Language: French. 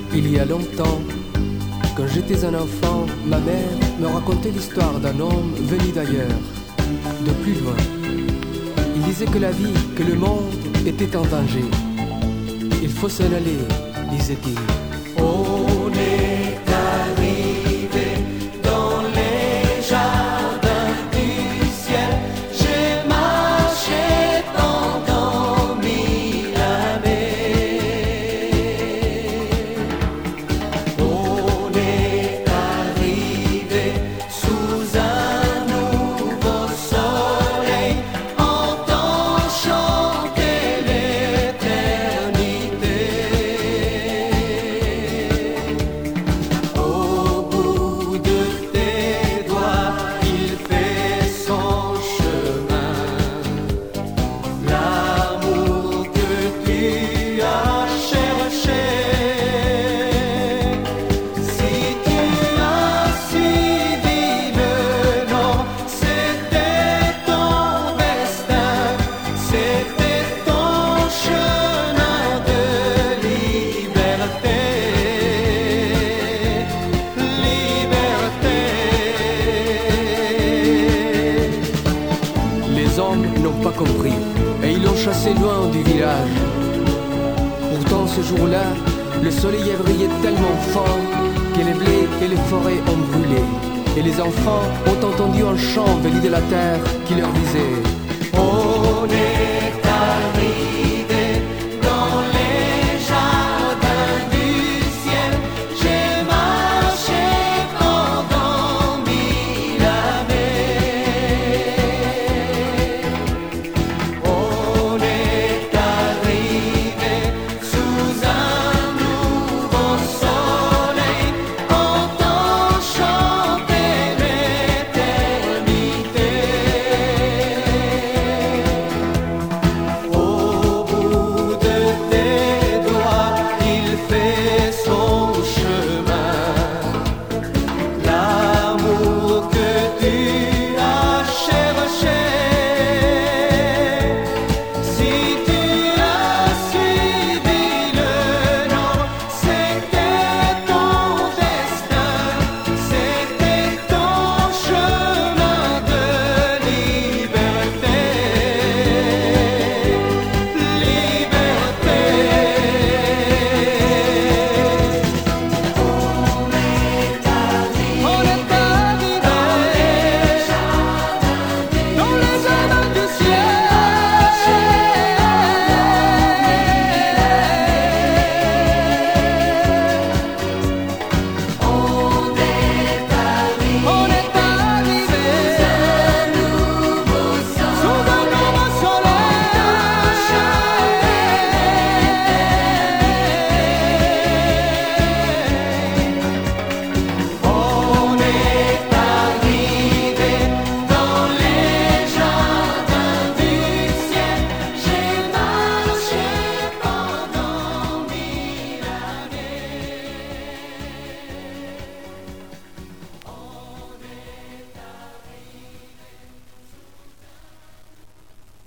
Il y a longtemps, quand j'étais un enfant, ma mère me racontait l'histoire d'un homme venu d'ailleurs, de plus loin. Il disait que la vie, que le monde était en danger. Il faut s'en aller, disait-il. On est arrivé dans les jardins du ciel. J'ai marché pendant 1000 années. On est arrivé sous un nouveau soleil, entend chanter l'éternité. Au bout de tes doigts, il fait son chemin. L'amour que tu as cherché. Si tu as suivi le nom, c'était ton destin, c'était ton chemin de liberté. Les hommes n'ont pas compris et ils l'ont chassé loin du village. Pourtant ce jour-là, le soleil a brillé tellement fort que les blés et les forêts ont brûlé. Et les enfants ont entendu un chant venu de la terre qui leur disait: On est arrivé